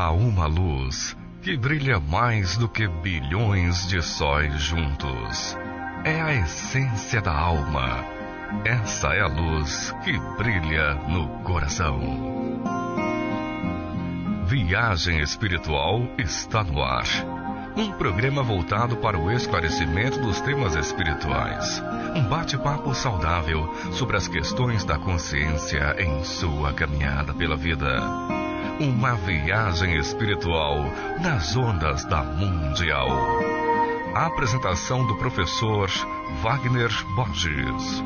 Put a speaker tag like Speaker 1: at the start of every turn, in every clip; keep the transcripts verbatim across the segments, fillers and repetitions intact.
Speaker 1: Há uma luz que brilha mais do que bilhões de sóis juntos. É a essência da alma. Essa é a luz que brilha no coração. Viagem Espiritual está no ar. Um programa voltado para o esclarecimento dos temas espirituais. Um bate-papo saudável sobre as questões da consciência em sua caminhada pela vida. Uma viagem espiritual nas ondas da Mundial. A apresentação do professor Wagner Borges.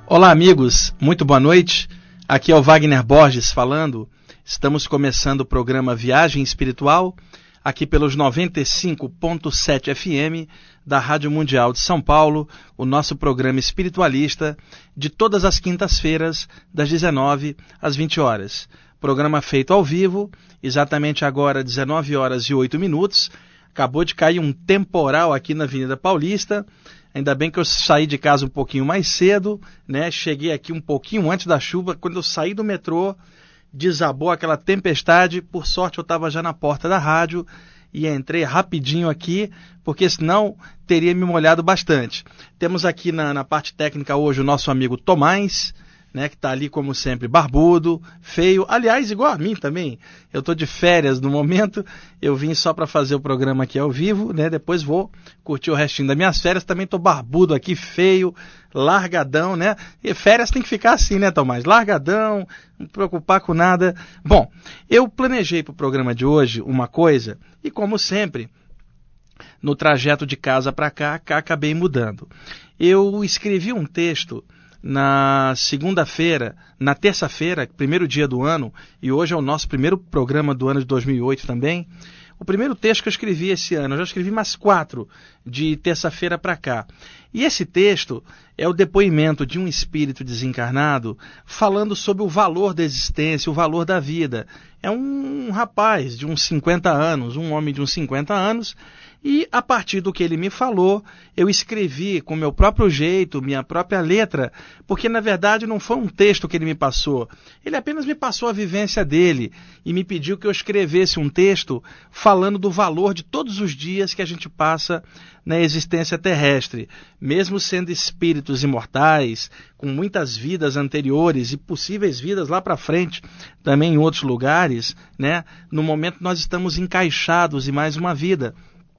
Speaker 2: Olá, amigos, muito boa noite. Aqui é o Wagner Borges falando. Estamos começando o programa Viagem Espiritual, aqui pelos noventa e cinco ponto sete F M da Rádio Mundial de São Paulo, o nosso programa espiritualista de todas as quintas-feiras, das dezenove às vinte horas. Programa feito ao vivo, exatamente agora, dezenove horas e oito minutos. Acabou de cair um temporal aqui na Avenida Paulista. Ainda bem que eu saí de casa um pouquinho mais cedo, né? Cheguei aqui um pouquinho antes da chuva. Quando eu saí do metrô, desabou aquela tempestade. Por sorte, eu estava já na porta da rádio e entrei rapidinho aqui, porque senão teria me molhado bastante. Temos aqui na, na parte técnica hoje o nosso amigo Tomás, né, que está ali como sempre, barbudo, feio, aliás, igual a mim também. Eu estou de férias no momento, eu vim só para fazer o programa aqui ao vivo, né, depois vou curtir o restinho das minhas férias, também estou barbudo aqui, feio, largadão, né, e férias tem que ficar assim, né, Tomás, largadão, não me preocupar com nada. Bom, eu planejei para o programa de hoje uma coisa, e como sempre, no trajeto de casa para cá, cá acabei mudando. Eu escrevi um texto na segunda-feira, na terça-feira, primeiro dia do ano, e hoje é o nosso primeiro programa do ano de dois mil e oito também. O primeiro texto que eu escrevi esse ano, eu já escrevi mais quatro de terça-feira para cá. E esse texto é o depoimento de um espírito desencarnado falando sobre o valor da existência, o valor da vida. É um rapaz de uns cinquenta anos, um homem de uns cinquenta anos, e a partir do que ele me falou, eu escrevi com meu próprio jeito, minha própria letra, porque na verdade não foi um texto que ele me passou, ele apenas me passou a vivência dele e me pediu que eu escrevesse um texto falando do valor de todos os dias que a gente passa na existência terrestre, mesmo sendo espíritos imortais, com muitas vidas anteriores e possíveis vidas lá para frente, também em outros lugares, né? No momento nós estamos encaixados em mais uma vida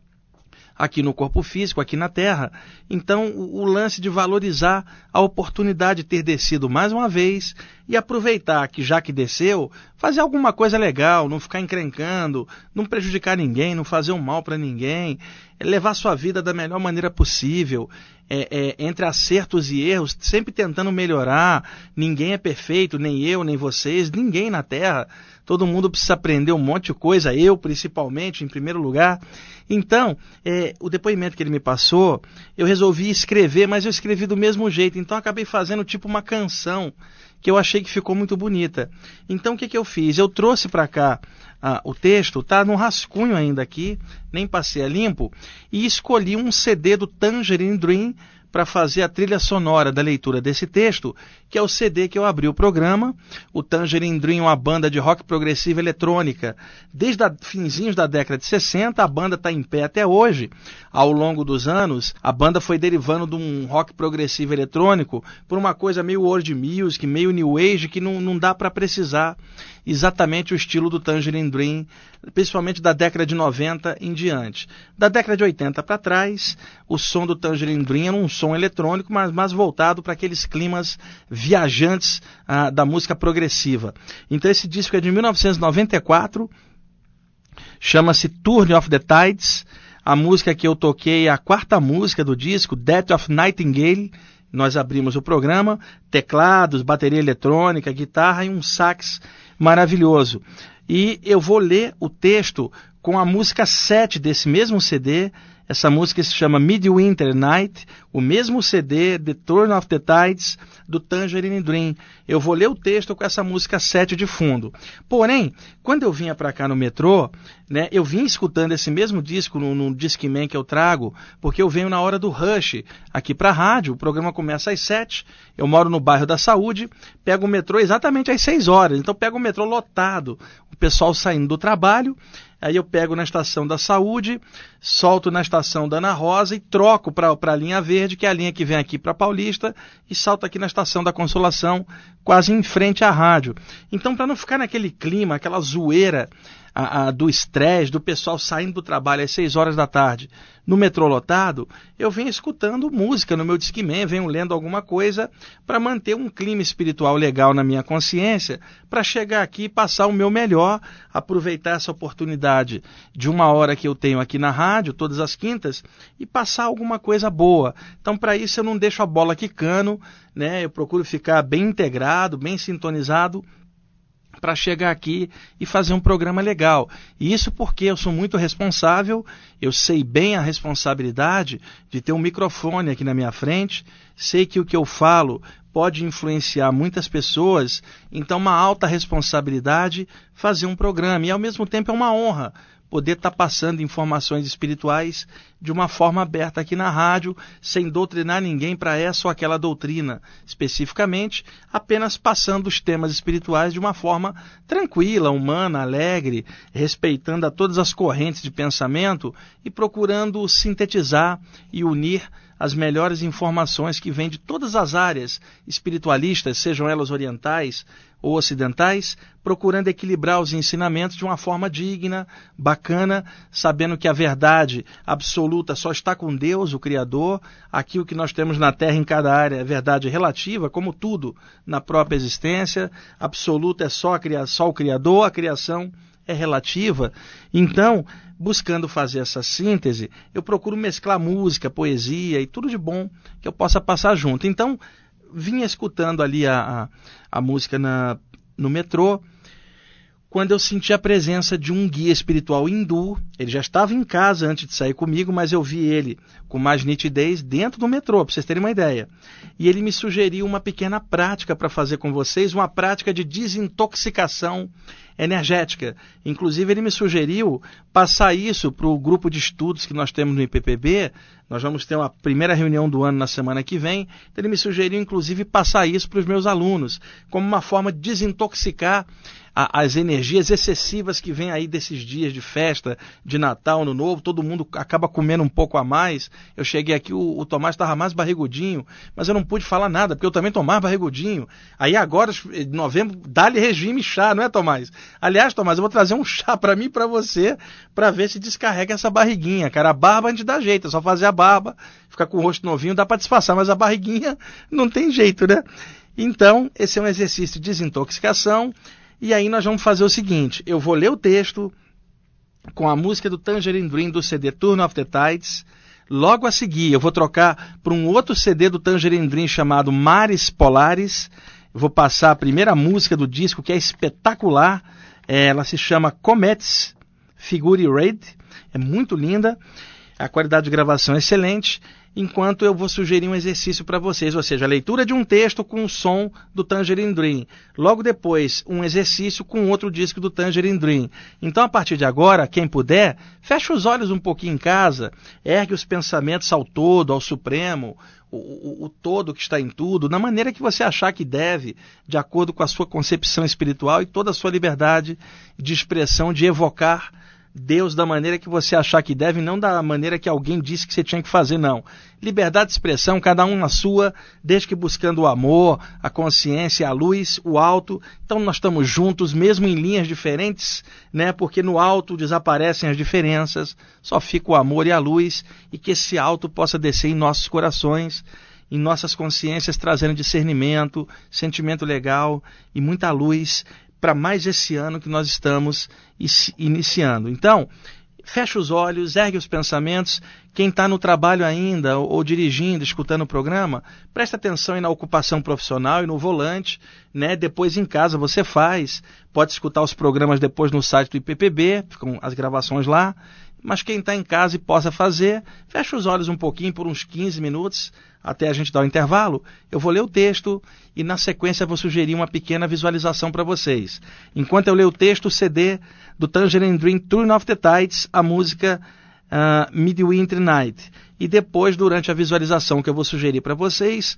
Speaker 2: aqui no corpo físico, aqui na Terra. Então, o, o lance de valorizar a oportunidade de ter descido mais uma vez e aproveitar que, já que desceu, fazer alguma coisa legal, não ficar encrencando, não prejudicar ninguém, não fazer um mal para ninguém, levar sua vida da melhor maneira possível, é, é, entre acertos e erros, sempre tentando melhorar. Ninguém é perfeito, nem eu, nem vocês, ninguém na Terra. Todo mundo precisa aprender um monte de coisa, eu principalmente, em primeiro lugar. Então, é, o depoimento que ele me passou, eu resolvi escrever, mas eu escrevi do mesmo jeito. Então, acabei fazendo tipo uma canção, que eu achei que ficou muito bonita. Então, o que, que eu fiz? Eu trouxe para cá ah, o texto, está num rascunho ainda aqui, nem passei a limpo, e escolhi um C D do Tangerine Dream para fazer a trilha sonora da leitura desse texto, que é o C D que eu abri o programa. O Tangerine Dream é uma banda de rock progressiva eletrônica. Desde os finzinhos da década de sessenta, a banda está em pé até hoje. Ao longo dos anos, a banda foi derivando de um rock progressivo eletrônico por uma coisa meio world music, meio new age, que não, não dá para precisar exatamente o estilo do Tangerine Dream, principalmente da década de noventa em diante. Da década de oitenta para trás, o som do Tangerine Dream era um som eletrônico, mas mais voltado para aqueles climas viajantes ah, da música progressiva. Então esse disco é de mil novecentos e noventa e quatro, chama-se Turn of the Tides. A música que eu toquei é a quarta música do disco, Death of Nightingale. Nós abrimos o programa, teclados, bateria eletrônica, guitarra e um sax maravilhoso. E eu vou ler o texto com a música sete desse mesmo C D. Essa música se chama Midwinter Night, o mesmo C D, The Turn of the Tides, do Tangerine Dream. Eu vou ler o texto com essa música sete de fundo. Porém, quando eu vinha para cá no metrô, né, eu vim escutando esse mesmo disco no, no Discman que eu trago, porque eu venho na hora do rush aqui para a rádio. O programa começa às sete, eu moro no bairro da Saúde, pego o metrô exatamente às seis horas. Então pego o metrô lotado, o pessoal saindo do trabalho. Aí eu pego na estação da Saúde, solto na estação da Ana Rosa e troco para a linha verde, que é a linha que vem aqui para Paulista, e salto aqui na estação da Consolação, quase em frente à rádio. Então, para não ficar naquele clima, aquela zoeira a, a, do estresse, do pessoal saindo do trabalho às seis horas da tarde no metrô lotado, eu venho escutando música no meu Discman, venho lendo alguma coisa para manter um clima espiritual legal na minha consciência, para chegar aqui e passar o meu melhor, aproveitar essa oportunidade de uma hora que eu tenho aqui na rádio, todas as quintas, e passar alguma coisa boa. Então, para isso, eu não deixo a bola quicando, né? Eu procuro ficar bem integrado, bem sintonizado, para chegar aqui e fazer um programa legal. E isso porque eu sou muito responsável, eu sei bem a responsabilidade de ter um microfone aqui na minha frente, sei que o que eu falo pode influenciar muitas pessoas, então uma alta responsabilidade fazer um programa. E ao mesmo tempo é uma honra poder estar passando informações espirituais de uma forma aberta aqui na rádio, sem doutrinar ninguém para essa ou aquela doutrina especificamente, apenas passando os temas espirituais de uma forma tranquila, humana, alegre, respeitando a todas as correntes de pensamento e procurando sintetizar e unir as melhores informações que vêm de todas as áreas espiritualistas, sejam elas orientais ou ocidentais, procurando equilibrar os ensinamentos de uma forma digna, bacana, sabendo que a verdade absoluta só está com Deus, o Criador. Aqui o que nós temos na Terra em cada área é verdade relativa, como tudo na própria existência. Absoluta é só, a cria- só o Criador, a criação é relativa. Então, buscando fazer essa síntese, eu procuro mesclar música, poesia e tudo de bom que eu possa passar junto. Então, vinha escutando ali a, a, a música na, no metrô, quando eu senti a presença de um guia espiritual hindu. Ele já estava em casa antes de sair comigo, mas eu vi ele com mais nitidez dentro do metrô, para vocês terem uma ideia. E ele me sugeriu uma pequena prática para fazer com vocês, uma prática de desintoxicação energética. Inclusive, ele me sugeriu passar isso para o grupo de estudos que nós temos no I P P B. Nós vamos ter uma primeira reunião do ano na semana que vem. Então, ele me sugeriu, inclusive, passar isso para os meus alunos, como uma forma de desintoxicar a, as energias excessivas que vêm aí desses dias de festa, de Natal, Ano Novo. Todo mundo acaba comendo um pouco a mais. Eu cheguei aqui, o, o Tomás estava mais barrigudinho, mas eu não pude falar nada, porque eu também estou mais barrigudinho. Aí agora, em novembro, dá-lhe regime chá, não é, Tomás? Aliás, Tomás, eu vou trazer um chá para mim e para você, para ver se descarrega essa barriguinha, cara. A barba a gente dá jeito, é só fazer a barba, ficar com o rosto novinho, dá para disfarçar, mas a barriguinha não tem jeito, né? Então, esse é um exercício de desintoxicação, e aí nós vamos fazer o seguinte: eu vou ler o texto com a música do Tangerine Dream do C D Turn of the Tides. Logo a seguir, eu vou trocar para um outro C D do Tangerine Dream chamado Mares Polares. Eu vou passar a primeira música do disco, que é espetacular. Ela se chama Comets Figure Red. É muito linda. A qualidade de gravação é excelente. Enquanto eu vou sugerir um exercício para vocês, ou seja, a leitura de um texto com o som do Tangerine Dream. Logo depois, um exercício com outro disco do Tangerine Dream. Então, a partir de agora, quem puder, fecha os olhos um pouquinho em casa, ergue os pensamentos ao todo, ao Supremo, o, o, o todo que está em tudo, na maneira que você achar que deve, de acordo com a sua concepção espiritual e toda a sua liberdade de expressão, de evocar Deus da maneira que você achar que deve, não da maneira que alguém disse que você tinha que fazer, não. Liberdade de expressão, cada um na sua, desde que buscando o amor, a consciência, a luz, o alto. Então nós estamos juntos, mesmo em linhas diferentes, né? Porque no alto desaparecem as diferenças, só fica o amor e a luz, e que esse alto possa descer em nossos corações, em nossas consciências, trazendo discernimento, sentimento legal e muita luz para mais esse ano que nós estamos iniciando. Então, fecha os olhos, ergue os pensamentos. Quem está no trabalho ainda, ou, ou dirigindo, escutando o programa, presta atenção aí na ocupação profissional e no volante, né? Depois em casa você faz, pode escutar os programas depois no site do I P P B, ficam as gravações lá. Mas quem está em casa e possa fazer, fecha os olhos um pouquinho por uns quinze minutos, até a gente dar o intervalo. Eu vou ler o texto e na sequência vou sugerir uma pequena visualização para vocês. Enquanto eu leio o texto, o C D do Tangerine Dream Turn of the Tides, a música uh, Midwinter Night. E depois, durante a visualização que eu vou sugerir para vocês,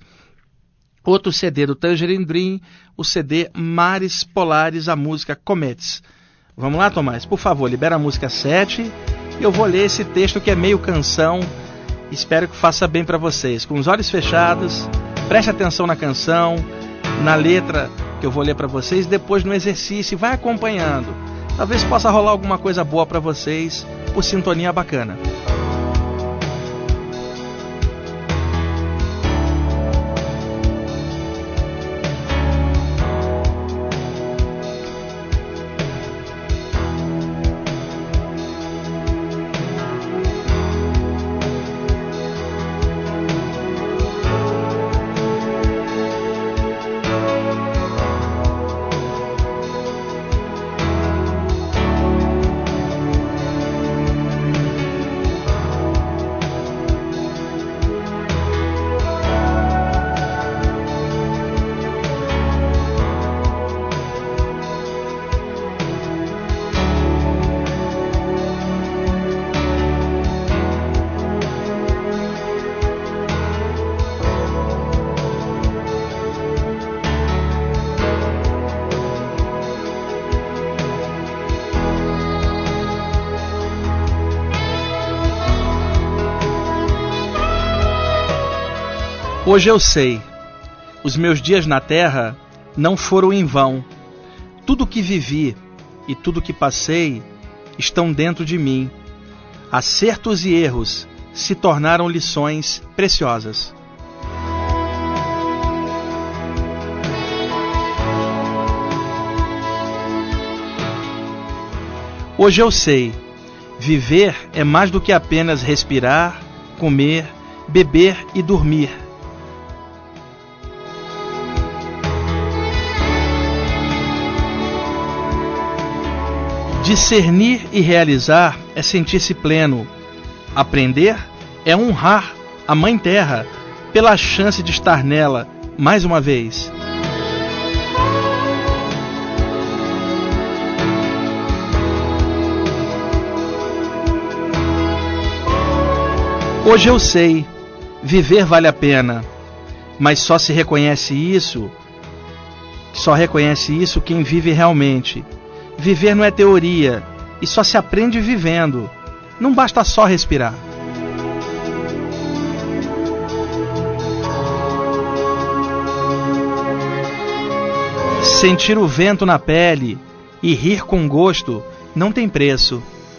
Speaker 2: outro C D do Tangerine Dream, o C D Mares Polares, a música Comets. Vamos lá, Tomás? Por favor, libera a música sete. Eu vou ler esse texto que é meio canção. Espero que faça bem para vocês. Com os olhos fechados, preste atenção na canção, na letra que eu vou ler para vocês, depois no exercício, vai acompanhando. Talvez possa rolar alguma coisa boa para vocês por sintonia bacana. Hoje eu sei, os meus dias na terra não foram em vão. Tudo que vivi e tudo que passei estão dentro de mim. Acertos e erros se tornaram lições preciosas. Hoje eu sei, viver é mais do que apenas respirar, comer, beber e dormir. Discernir e realizar é sentir-se pleno. Aprender é honrar a Mãe Terra pela chance de estar nela mais uma vez. Hoje eu sei, viver vale a pena, mas só se reconhece isso, só reconhece isso quem vive realmente. Viver não é teoria, e só se aprende vivendo. Não basta só respirar. Sentir o vento na pele e rir com gosto não tem preço.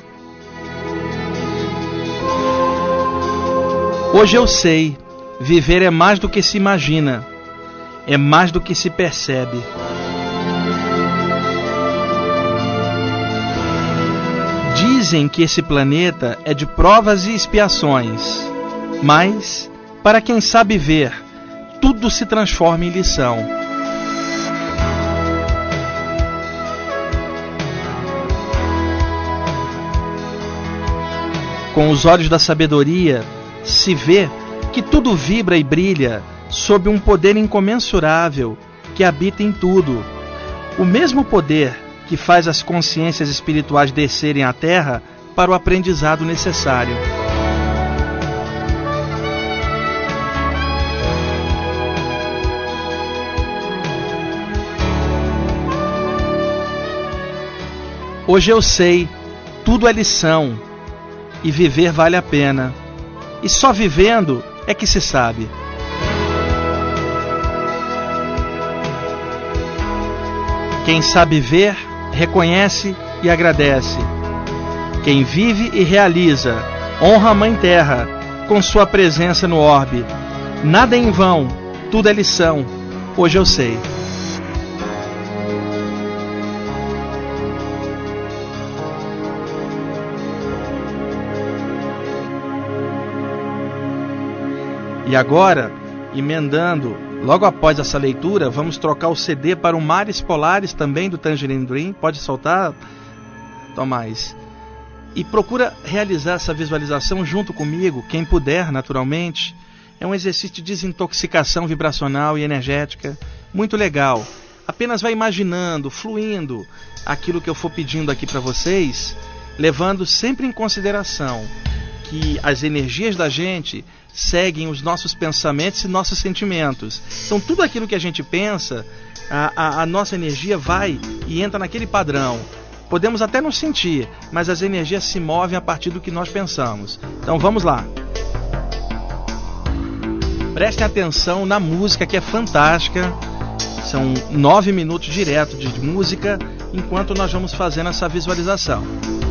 Speaker 2: Hoje eu sei, viver é mais do que se imagina, é mais do que se percebe. Dizem que esse planeta é de provas e expiações, mas, para quem sabe ver, tudo se transforma em lição. Com os olhos da sabedoria, se vê que tudo vibra e brilha sob um poder incomensurável que habita em tudo. O mesmo poder que faz as consciências espirituais descerem à Terra para o aprendizado necessário. Hoje eu sei, tudo é lição, e viver vale a pena, e só vivendo é que se sabe. Quem sabe ver, reconhece e agradece. Quem vive e realiza, honra a Mãe Terra com sua presença no orbe. Nada é em vão, tudo é lição. Hoje eu sei. E agora, emendando, logo após essa leitura, vamos trocar o C D para o Mares Polares, também do Tangerine Dream. Pode soltar, Tomás. E procura realizar essa visualização junto comigo, quem puder, naturalmente. É um exercício de desintoxicação vibracional e energética, muito legal. Apenas vai imaginando, fluindo aquilo que eu for pedindo aqui para vocês, levando sempre em consideração que as energias da gente seguem os nossos pensamentos e nossos sentimentos. Então tudo aquilo que a gente pensa, a, a, a nossa energia vai e entra naquele padrão. Podemos até não sentir, mas as energias se movem a partir do que nós pensamos. Então vamos lá. Prestem atenção na música, que é fantástica. São nove minutos direto de música enquanto nós vamos fazendo essa visualização.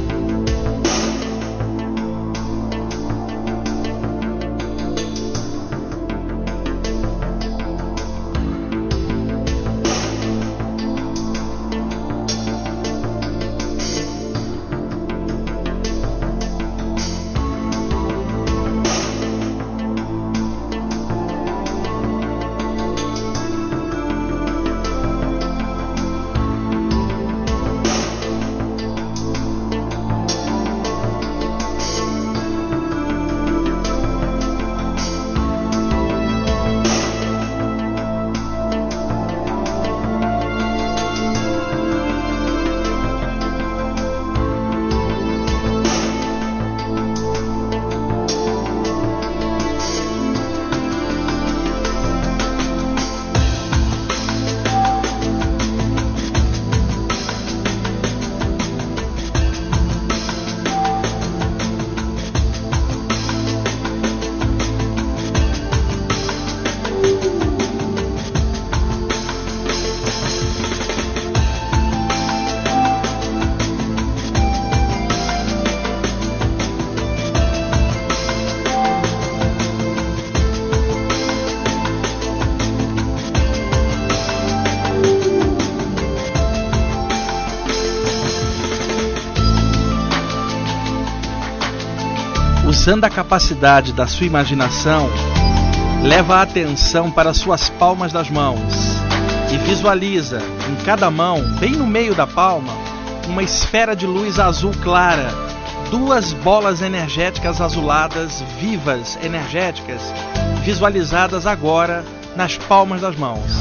Speaker 2: Usando a capacidade da sua imaginação, leva a atenção para suas palmas das mãos e visualiza em cada mão, bem no meio da palma, uma esfera de luz azul clara, duas bolas energéticas azuladas, vivas, energéticas, visualizadas agora nas palmas das mãos.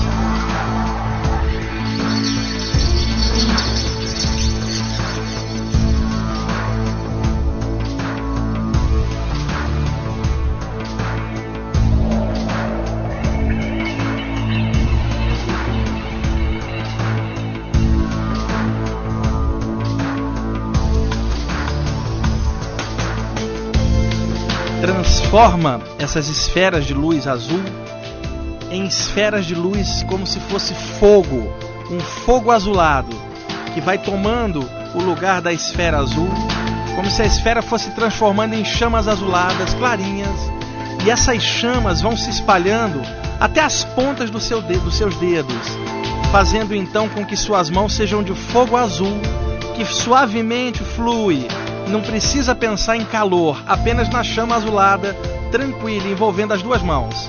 Speaker 2: Transforma essas esferas de luz azul em esferas de luz como se fosse fogo, um fogo azulado, que vai tomando o lugar da esfera azul, como se a esfera fosse transformando em chamas azuladas, clarinhas, e essas chamas vão se espalhando até as pontas do seu dedo, dos seus dedos, fazendo então com que suas mãos sejam de fogo azul, que suavemente flui. Não precisa pensar em calor, apenas na chama azulada, tranquila, envolvendo as duas mãos.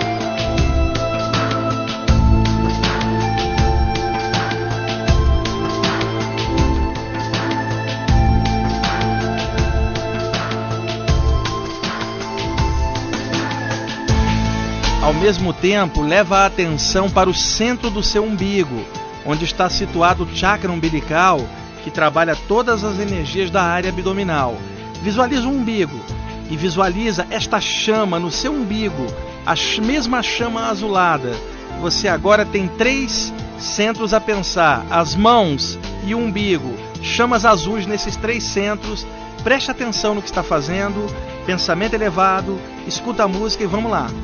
Speaker 2: Ao mesmo tempo, leva a atenção para o centro do seu umbigo, onde está situado o chakra umbilical, que trabalha todas as energias da área abdominal. Visualiza o umbigo e visualiza esta chama no seu umbigo, a mesma chama azulada. Você agora tem três centros a pensar: as mãos e o umbigo, chamas azuis nesses três centros. Preste atenção no que está fazendo, pensamento elevado, escuta a música e vamos lá.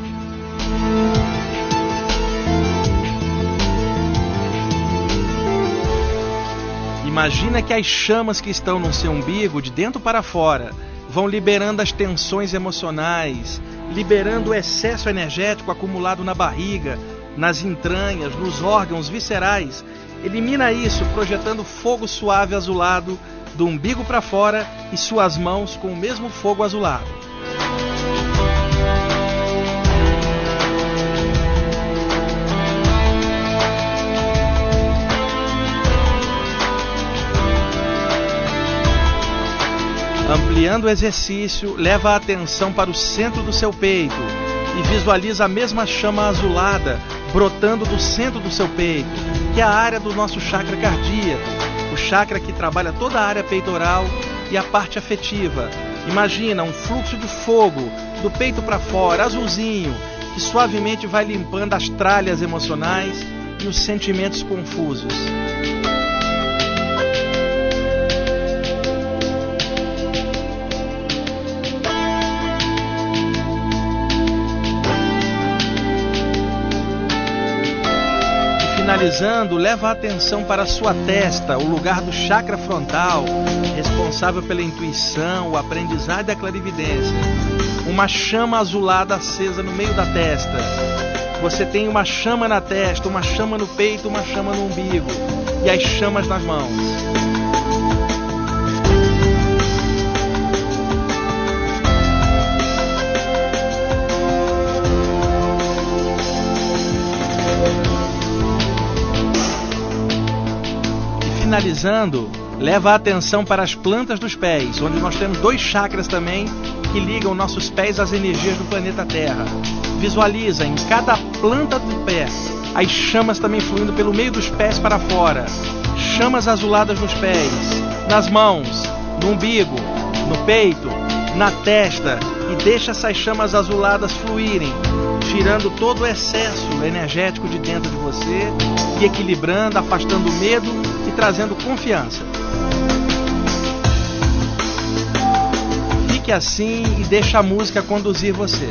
Speaker 2: Imagina que as chamas que estão no seu umbigo, de dentro para fora, vão liberando as tensões emocionais, liberando o excesso energético acumulado na barriga, nas entranhas, nos órgãos viscerais. Elimina isso, projetando fogo suave azulado do umbigo para fora e suas mãos com o mesmo fogo azulado. Ampliando o exercício, leva a atenção para o centro do seu peito e visualiza a mesma chama azulada brotando do centro do seu peito, que é a área do nosso chakra cardíaco, o chakra que trabalha toda a área peitoral e a parte afetiva. Imagina um fluxo de fogo do peito para fora, azulzinho, que suavemente vai limpando as tralhas emocionais e os sentimentos confusos. finalizando, leva a atenção para a sua testa, o lugar do chakra frontal, responsável pela intuição, o aprendizado e a clarividência. Uma chama azulada acesa no meio da testa. Você tem uma chama na testa, uma chama no peito, uma chama no umbigo e as chamas nas mãos. Finalizando, leva a atenção para as plantas dos pés, onde nós temos dois chakras também que ligam nossos pés às energias do planeta Terra. Visualiza em cada planta do pé as chamas também fluindo pelo meio dos pés para fora. Chamas azuladas nos pés, nas mãos, no umbigo, no peito, na testa, e deixa essas chamas azuladas fluírem, tirando todo o excesso energético de dentro de você e equilibrando, afastando o medo e trazendo confiança. Fique assim e deixe a música conduzir você.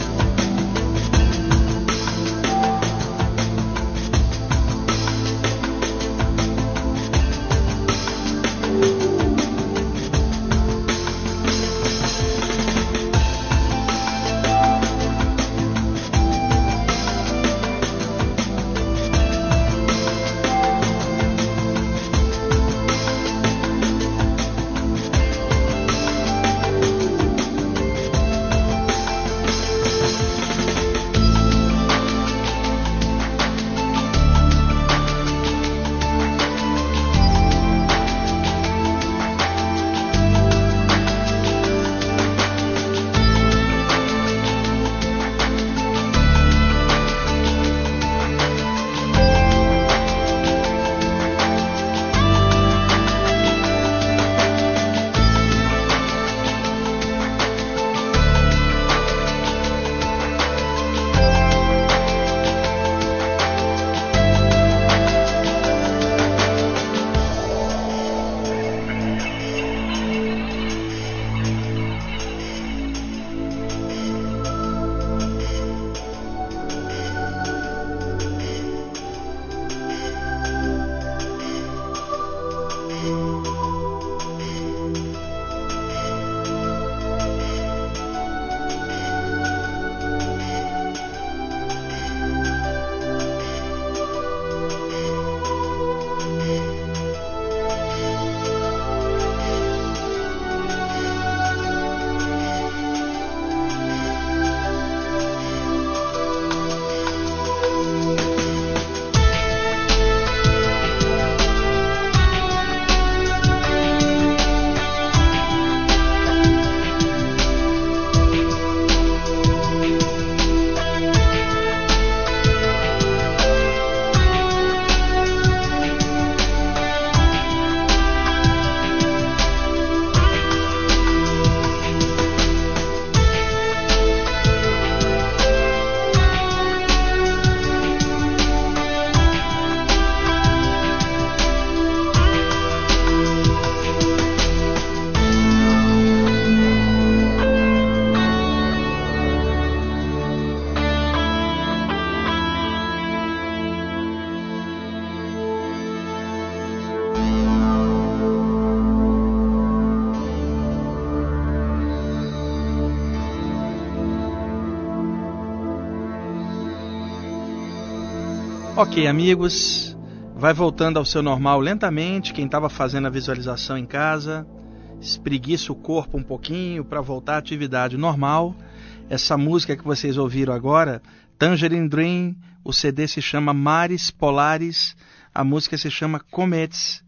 Speaker 2: Ok, amigos, vai voltando ao seu normal lentamente. Quem estava fazendo a visualização em casa, espreguiça o corpo um pouquinho para voltar à atividade normal. Essa música que vocês ouviram agora, Tangerine Dream, o C D se chama Mares Polares, a música se chama Comets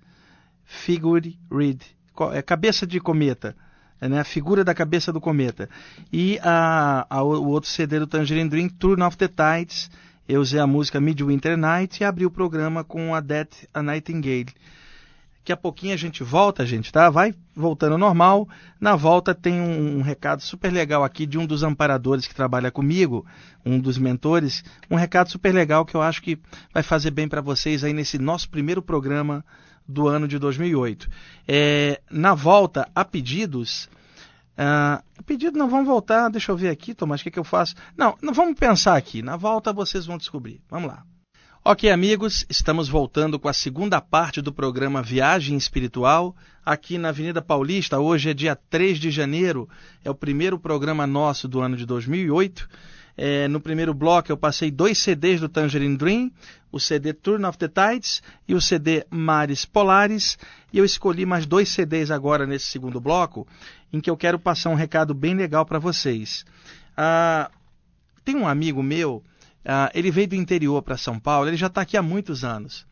Speaker 2: Figure Read, é cabeça de cometa, é, né? A figura da cabeça do cometa. E a, a, o outro C D do Tangerine Dream, Turn of the Tides. Eu usei a música Midwinter Night e abri o programa com a Death a Nightingale. Daqui a pouquinho a gente volta, gente, tá? Vai voltando ao normal. Na volta tem um, um recado super legal aqui de um dos amparadores que trabalha comigo, um dos mentores. Um recado super legal que eu acho que vai fazer bem para vocês aí nesse nosso primeiro programa do ano de dois mil e oito. É, na volta, a pedidos... Uh, pedido, não, vamos voltar, deixa eu ver aqui, Tomás, o que, que eu faço? Não, não, vamos pensar aqui, na volta vocês vão descobrir, vamos lá. Ok, amigos, estamos voltando com a segunda parte do programa Viagem Espiritual, aqui na Avenida Paulista. Hoje é dia três de janeiro, é o primeiro programa nosso do ano de dois mil e oito. É, no primeiro bloco eu passei dois C Ds do Tangerine Dream, o C D Turn of the Tides e o C D Mares Polares, e eu escolhi mais dois C Ds agora nesse segundo bloco, em que eu quero passar um recado bem legal para vocês. Ah, tem um amigo meu, ah, ele veio do interior para São Paulo, ele já está aqui há muitos anos.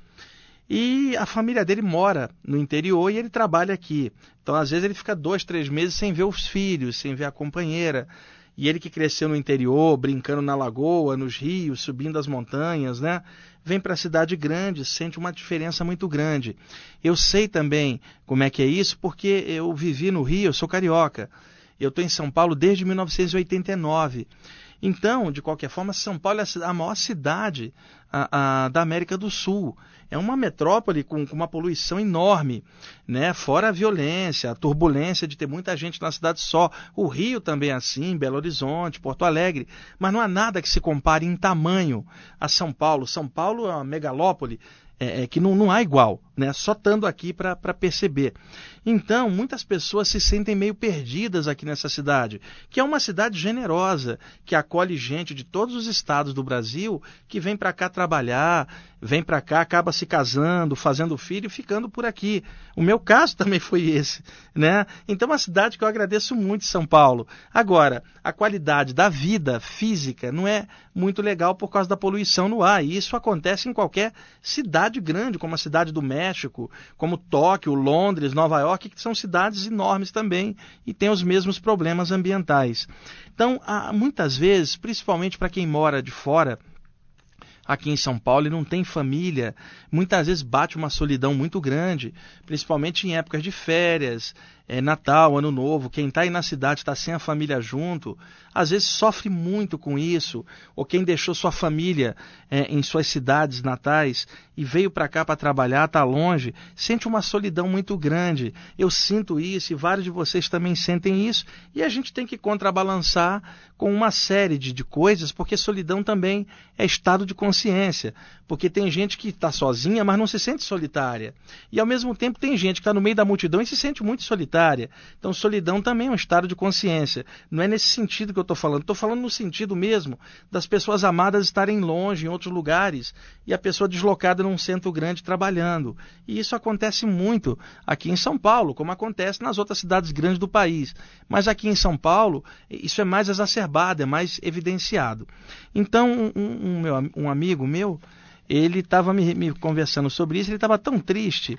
Speaker 2: E a família dele mora no interior e ele trabalha aqui. Então, às vezes, ele fica dois, três meses sem ver os filhos, sem ver a companheira. E ele que cresceu no interior, brincando na lagoa, nos rios, subindo as montanhas, né? Vem para a cidade grande, sente uma diferença muito grande. Eu sei também como é que é isso, porque eu vivi no Rio, eu sou carioca. Eu estou em São Paulo desde mil novecentos e oitenta e nove. Então, de qualquer forma, São Paulo é a maior cidade a, a, da América do Sul. É uma metrópole com, com uma poluição enorme, né? Fora a violência, a turbulência de ter muita gente na cidade só. O Rio também é assim, Belo Horizonte, Porto Alegre. Mas não há nada que se compare em tamanho a São Paulo. São Paulo é uma megalópole é, é, que não, não há igual, né? Só estando aqui para perceber. Então, muitas pessoas se sentem meio perdidas aqui nessa cidade, que é uma cidade generosa, que acolhe gente de todos os estados do Brasil, que vem para cá trabalhar, vem para cá, acaba se casando, fazendo filho e ficando por aqui. O meu caso também foi esse, né? Então, é uma cidade que eu agradeço muito, São Paulo. Agora, a qualidade da vida física não é muito legal por causa da poluição no ar, e isso acontece em qualquer cidade grande, como a cidade do México, como Tóquio, Londres, Nova York, que são cidades enormes também e têm os mesmos problemas ambientais. Então, há, muitas vezes, principalmente para quem mora de fora, aqui em São Paulo e não tem família, muitas vezes bate uma solidão muito grande, principalmente em épocas de férias, é, Natal, Ano Novo. Quem está aí na cidade está sem a família junto, às vezes sofre muito com isso, ou quem deixou sua família é, em suas cidades natais e veio para cá para trabalhar, está longe, sente uma solidão muito grande. Eu sinto isso e vários de vocês também sentem isso, e a gente tem que contrabalançar com uma série de, de coisas, porque solidão também é estado de consciência, porque tem gente que está sozinha, mas não se sente solitária, e ao mesmo tempo tem gente que está no meio da multidão e se sente muito solitária. Então solidão também é um estado de consciência. Não é nesse sentido que eu estou falando, estou falando no sentido mesmo das pessoas amadas estarem longe, em outros lugares, e a pessoa deslocada num centro grande trabalhando. E isso acontece muito aqui em São Paulo, como acontece nas outras cidades grandes do país. Mas aqui em São Paulo, isso é mais exacerbado, é mais evidenciado. Então, um, um, meu, um amigo meu, ele estava me, me conversando sobre isso, ele estava tão triste,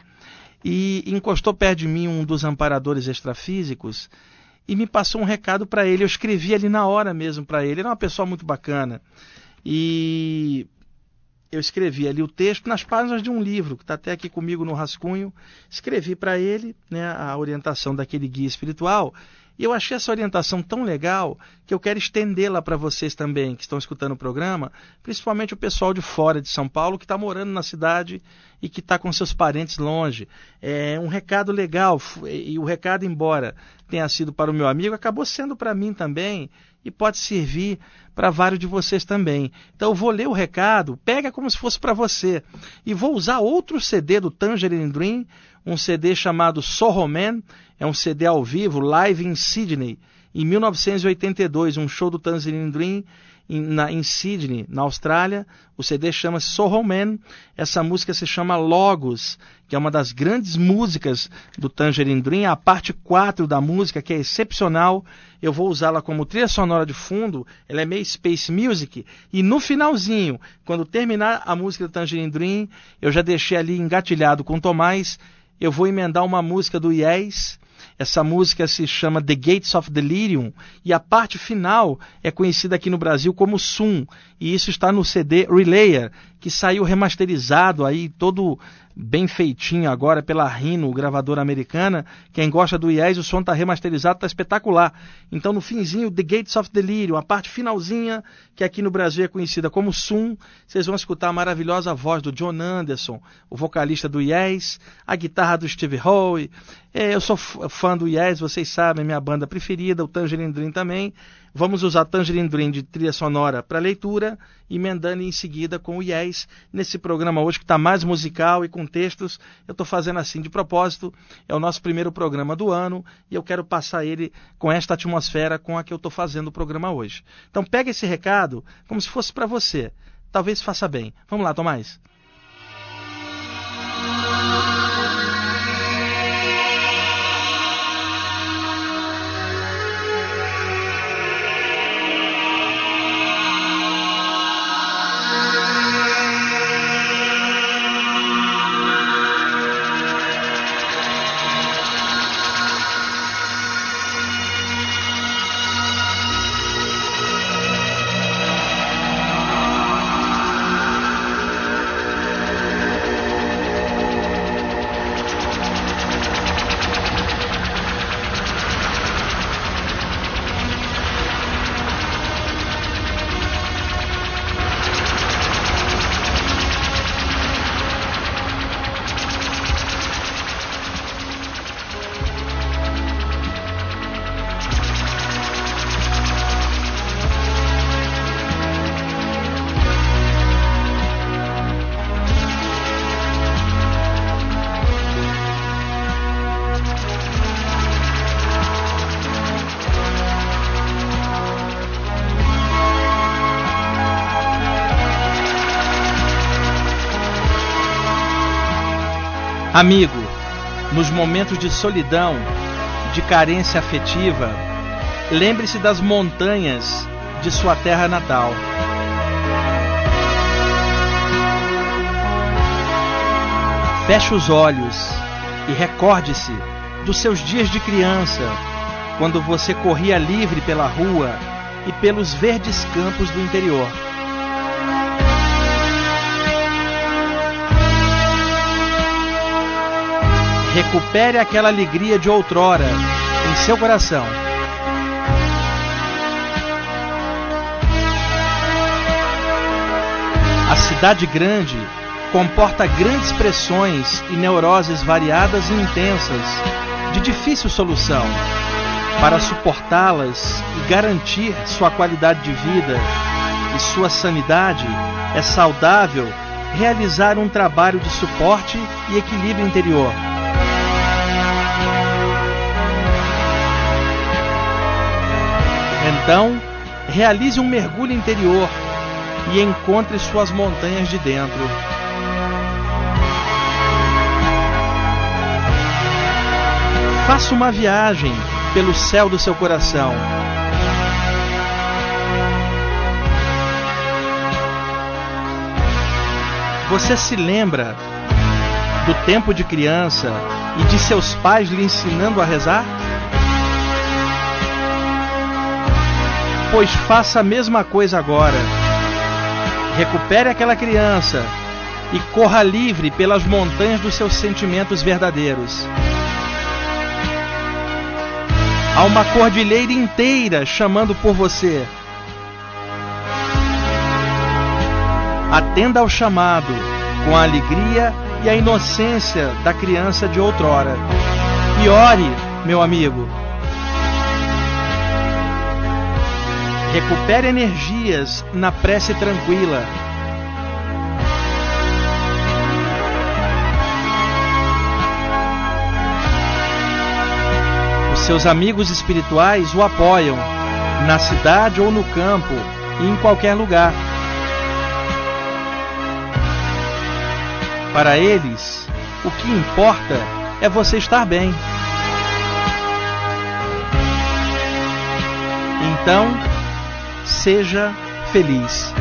Speaker 2: e encostou perto de mim um dos amparadores extrafísicos e me passou um recado para ele. Eu escrevi ali na hora mesmo para ele. Ele era uma pessoa muito bacana. E eu escrevi ali o texto nas páginas de um livro, que está até aqui comigo no rascunho. Escrevi para ele, né, a orientação daquele guia espiritual. E eu achei essa orientação tão legal que eu quero estendê-la para vocês também, que estão escutando o programa, principalmente o pessoal de fora de São Paulo, que está morando na cidade e que está com seus parentes longe. É um recado legal, e o recado, embora tenha sido para o meu amigo, acabou sendo para mim também, e pode servir para vários de vocês também. Então eu vou ler o recado, pega como se fosse para você, e vou usar outro C D do Tangerine Dream, um C D chamado Soho Man, é um C D ao vivo, live em Sydney, em mil novecentos e oitenta e dois, um show do Tangerine Dream em, na, em Sydney, na Austrália. O C D chama Soho Man, essa música se chama Logos, que é uma das grandes músicas do Tangerine Dream, a parte quatro da música, que é excepcional. Eu vou usá-la como trilha sonora de fundo, ela é meio space music, e no finalzinho, quando terminar a música do Tangerine Dream, eu já deixei ali engatilhado com o Tomás, eu vou emendar uma música do Yes. Essa música se chama The Gates of Delirium, e a parte final é conhecida aqui no Brasil como Sum, e isso está no C D Relayer, que saiu remasterizado aí, todo bem feitinho agora pela Rhino, gravadora americana. Quem gosta do Yes, o som está remasterizado, está espetacular. Então no finzinho, The Gates of Delirium, a parte finalzinha, que aqui no Brasil é conhecida como Sum, vocês vão escutar a maravilhosa voz do John Anderson, o vocalista do Yes, a guitarra do Steve Howe. É, eu sou fã do Yes, vocês sabem, minha banda preferida, o Tangerine Dream também. Vamos usar Tangerine Dream de trilha sonora para leitura, emendando em seguida com o Yes, nesse programa hoje que está mais musical e com textos. Eu estou fazendo assim de propósito, é o nosso primeiro programa do ano e eu quero passar ele com esta atmosfera com a que eu estou fazendo o programa hoje. Então pega esse recado como se fosse para você, talvez faça bem. Vamos lá, Tomás. Amigo, nos momentos de solidão, de carência afetiva, lembre-se das montanhas de sua terra natal. Feche os olhos e recorde-se dos seus dias de criança, quando você corria livre pela rua e pelos verdes campos do interior. Recupere aquela alegria de outrora em seu coração. A cidade grande comporta grandes pressões e neuroses variadas e intensas, de difícil solução. Para suportá-las e garantir sua qualidade de vida e sua sanidade, é saudável realizar um trabalho de suporte e equilíbrio interior. Então, realize um mergulho interior e encontre suas montanhas de dentro. Faça uma viagem pelo céu do seu coração. Você se lembra do tempo de criança e de seus pais lhe ensinando a rezar? Pois faça a mesma coisa agora. Recupere aquela criança e corra livre pelas montanhas dos seus sentimentos verdadeiros. Há uma cordilheira inteira chamando por você. Atenda ao chamado com a alegria e a inocência da criança de outrora. E ore, meu amigo. Recupere energias na prece tranquila. Os seus amigos espirituais o apoiam, na cidade ou no campo, e em qualquer lugar. Para eles, o que importa é você estar bem. Então, seja feliz.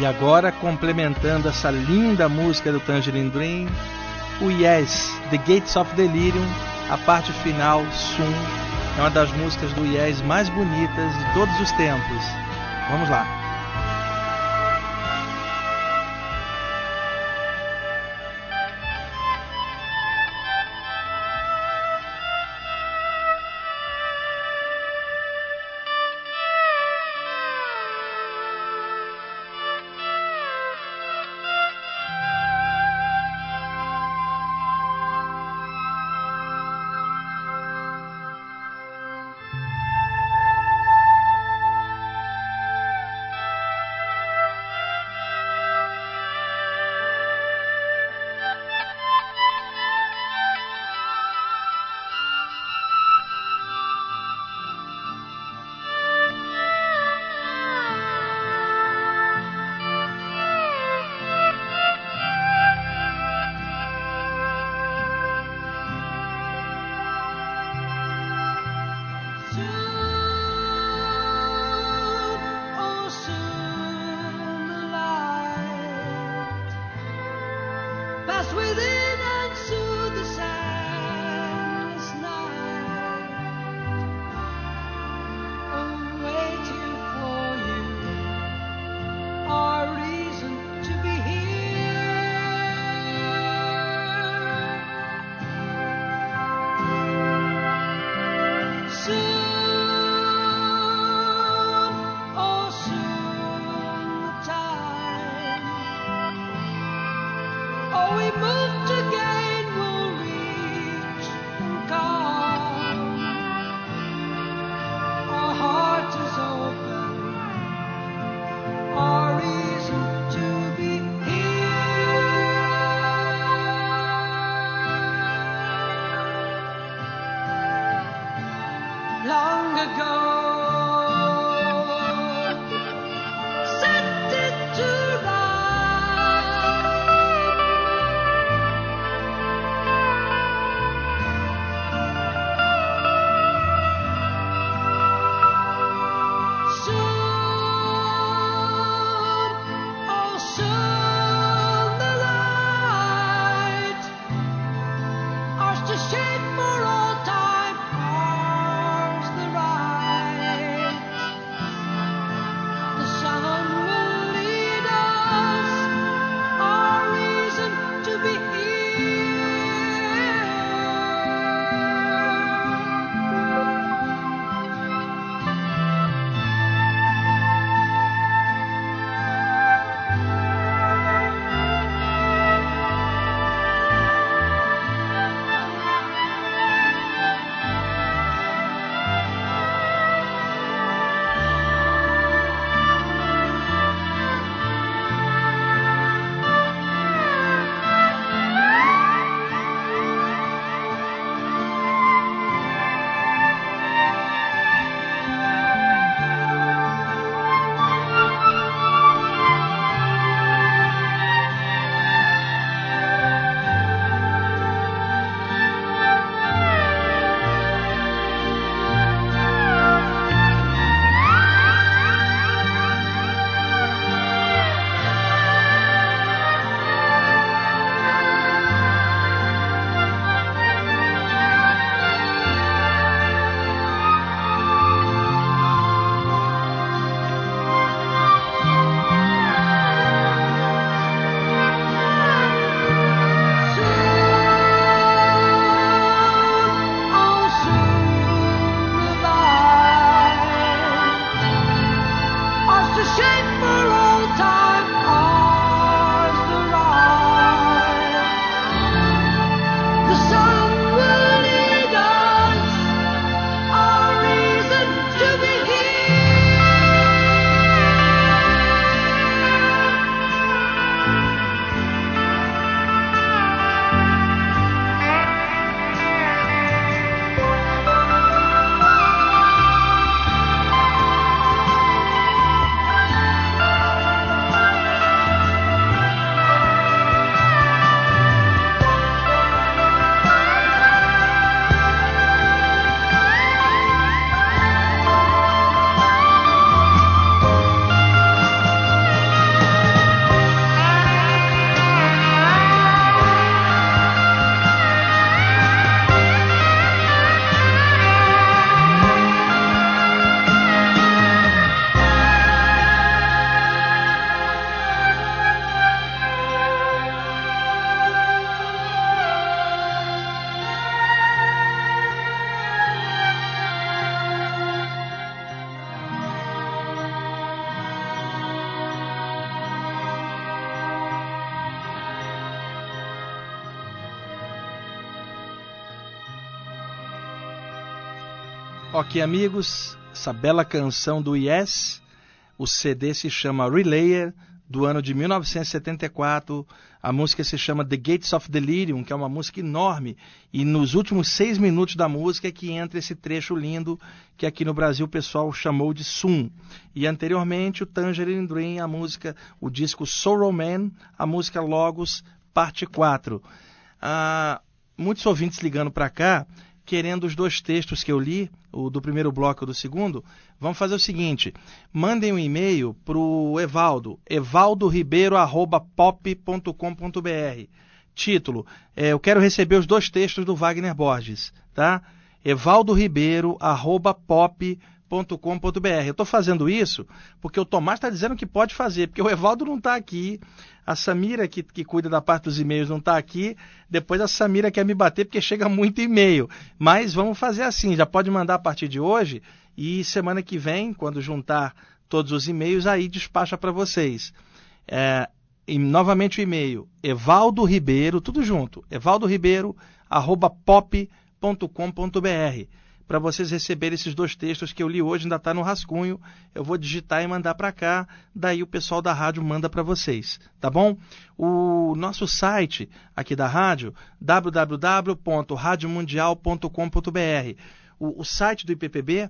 Speaker 2: E agora, complementando essa linda música do Tangerine Dream, o Yes, The Gates of Delirium, a parte final, Soon, é uma das músicas do Yes mais bonitas de todos os tempos. Vamos lá. Ok, amigos, essa bela canção do Yes, o C D se chama Relayer, do ano de mil novecentos e setenta e quatro, a música se chama The Gates of Delirium, que é uma música enorme, e nos últimos seis minutos da música é que entra esse trecho lindo, que aqui no Brasil o pessoal chamou de Sum. E anteriormente o Tangerine Dream, a música, o disco Sorrow Man, a música Logos, parte quatro. Ah, muitos ouvintes ligando para cá, querendo os dois textos que eu li, o do primeiro bloco e o do segundo. Vamos fazer o seguinte, mandem um e-mail para o Evaldo, evaldo ribeiro arroba pop ponto com ponto b r. Título, é, eu quero receber os dois textos do Wagner Borges, tá? evaldo ribeiro arroba pop ponto com ponto b r. Eu estou fazendo isso porque o Tomás está dizendo que pode fazer, porque o Evaldo não está aqui, a Samira, que, que cuida da parte dos e-mails, não está aqui, depois a Samira quer me bater porque chega muito e-mail. Mas vamos fazer assim, já pode mandar a partir de hoje e semana que vem, quando juntar todos os e-mails, aí despacha para vocês. É, e, novamente o e-mail, evaldo ribeiro, tudo junto, evaldo ribeiro arroba pop ponto com ponto b r. Para vocês receberem esses dois textos que eu li hoje, ainda está no rascunho, eu vou digitar e mandar para cá, daí o pessoal da rádio manda para vocês, tá bom? O nosso site aqui da rádio, w w w ponto rádio mundial ponto com ponto b r. O, o site do I P P B,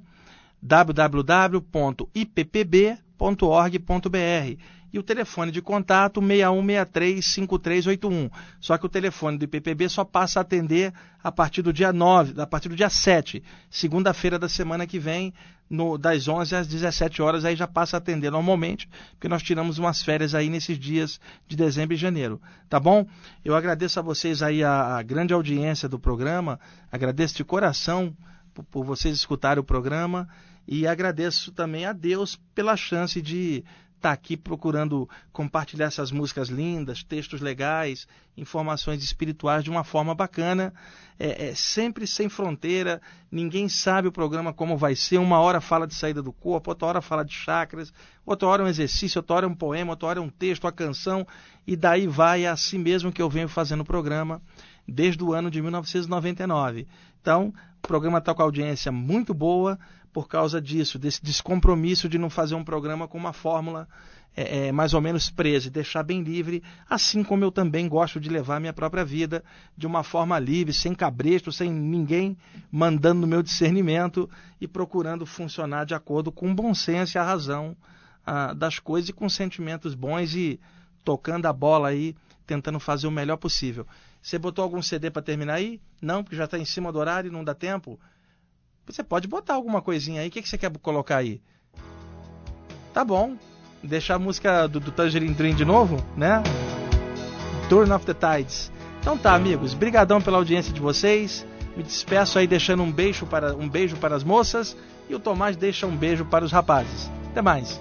Speaker 2: w w w ponto i p p b ponto org ponto b r. E o telefone de contato seis um seis três cinco três oito um. Só que o telefone do I P P B só passa a atender a partir do dia nove, a partir do dia sete, segunda-feira da semana que vem, no, das onze às dezessete horas, aí já passa a atender normalmente, porque nós tiramos umas férias aí nesses dias de dezembro e janeiro, tá bom? Eu agradeço a vocês aí a, a grande audiência do programa, agradeço de coração por, por vocês escutarem o programa e agradeço também a Deus pela chance de está aqui procurando compartilhar essas músicas lindas, textos legais, informações espirituais de uma forma bacana, é, é sempre sem fronteira, ninguém sabe o programa como vai ser, uma hora fala de saída do corpo, outra hora fala de chakras, outra hora é um exercício, outra hora é um poema, outra hora é um texto, uma canção, e daí vai, é assim mesmo que eu venho fazendo o programa desde o ano de mil novecentos e noventa e nove. Então, o programa está com a audiência muito boa, por causa disso, desse descompromisso de não fazer um programa com uma fórmula é, é, mais ou menos presa e deixar bem livre, assim como eu também gosto de levar a minha própria vida de uma forma livre, sem cabresto, sem ninguém mandando no meu discernimento e procurando funcionar de acordo com o bom senso e a razão ah, das coisas e com sentimentos bons e tocando a bola aí, tentando fazer o melhor possível. Você botou algum C D para terminar aí? Não, porque já está em cima do horário e não dá tempo? Você pode botar alguma coisinha aí. O que, que você quer colocar aí? Tá bom. Deixar a música do, do Tangerine Dream de novo, né? Turn of the Tides. Então tá, amigos. Brigadão pela audiência de vocês. Me despeço aí deixando um beijo para, um beijo para as moças. E o Tomás deixa um beijo para os rapazes. Até mais.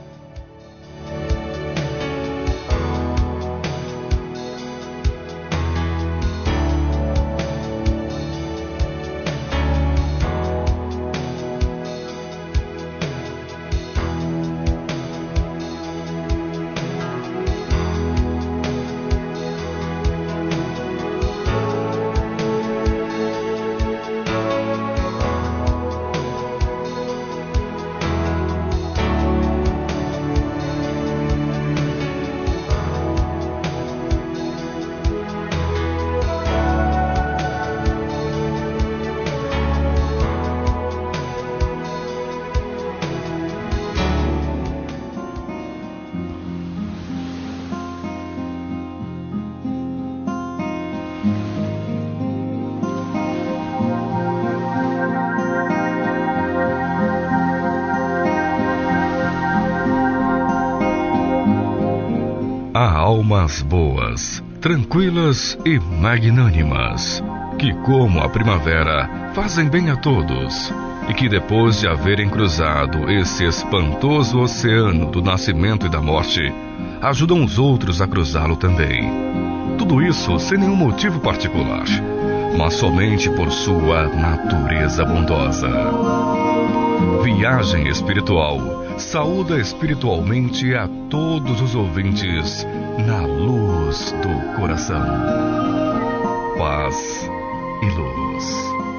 Speaker 1: Há almas boas, tranquilas e magnânimas, que como a primavera fazem bem a todos, e que depois de haverem cruzado esse espantoso oceano do nascimento e da morte, ajudam os outros a cruzá-lo também. Tudo isso sem nenhum motivo particular, mas somente por sua natureza bondosa. Viagem Espiritual saúda espiritualmente a todos os ouvintes na luz do coração. Paz e luz.